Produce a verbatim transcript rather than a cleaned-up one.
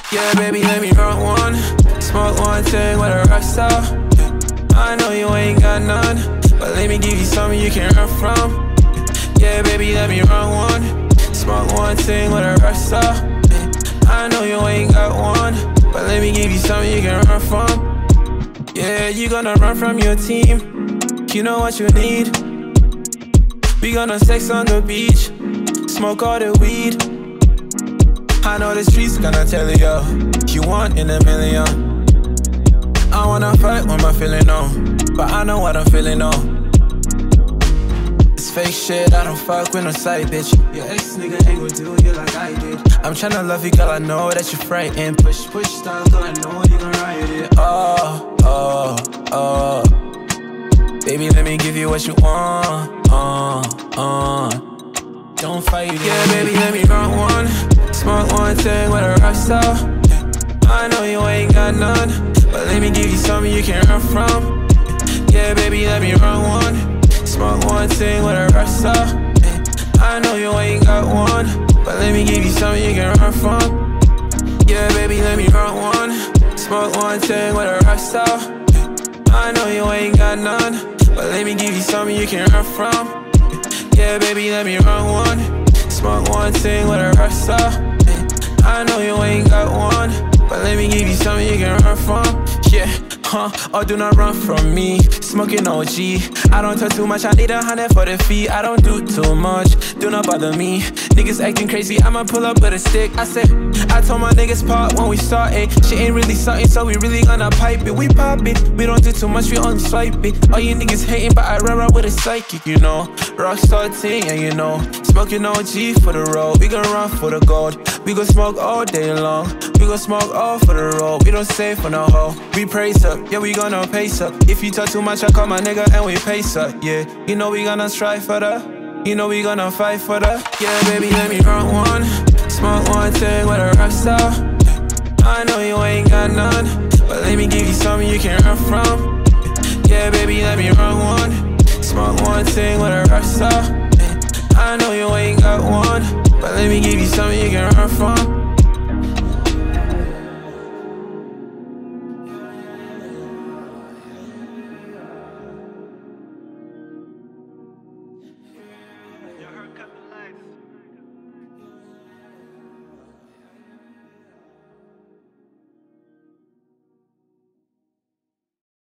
Yeah, baby, let me run one. Smoke one thing with a rock star. I know you ain't got none, but let me give you something you can run from. Yeah, baby, let me run one. Smoke one thing with a rock star. I know you ain't got one, but let me give you something you can run from. Yeah, you gonna run from your team. You know what you need. We gonna sex on the beach, smoke all the weed. I know the streets gonna tell you, you want in a million. I wanna fight when I'm feeling on, but I know what I'm feeling on. It's fake shit, I don't fuck with no side bitch. Your ex nigga ain't gon' do you like I did. I'm tryna love you, girl, I know that you're frightened. Push, push style, girl, I know you gon' ride it. Oh, oh, oh. Baby, let me give you what you want. Uh, uh. Don't fight it. Yeah, baby, let me run one. Smoke one thing with a rock star. I know you ain't got none, but let me give you something you can run from. Yeah, baby, let me run one. Smoke one thing with a rock star. I know you ain't got one, but let me give you something you can run from. Yeah, baby, let me run one. Smoke one thing with a rock star. I know you ain't got none, but let me give you something you can run from. Yeah, baby, let me run one. Smoke one thing with a rock star. I know you ain't got one, but let me give you something you can run from. Yeah, huh, or do not run from me. Smoking O G, I don't talk too much, I need a hundred for the fee. I don't do too much, do not bother me. Niggas acting crazy, I'ma pull up with a stick. I said, I told my niggas pop when we started. Shit ain't really something, so we really gonna pipe it. We pop it, we don't do too much, we only swipe it. All you niggas hating, but I run around with a psychic, you know. Rockstar team, yeah, you know. Smoking O G for the road, we gon' run for the gold. We gon' smoke all day long, we gon' smoke all for the road. We don't save for no hoe, we praise up, yeah, we gonna pace up. If you talk too much, I call my nigga and we pace up, yeah. You know we gonna strive for the, you know we gonna fight for the. Yeah, baby, let me run one. Smoke one thing with a rock star. I know you ain't got none, but let me give you something you can run from. Yeah, baby, let me run one. Smoke one thing with a rock star. I know you ain't got one, but let me give you something you can run from.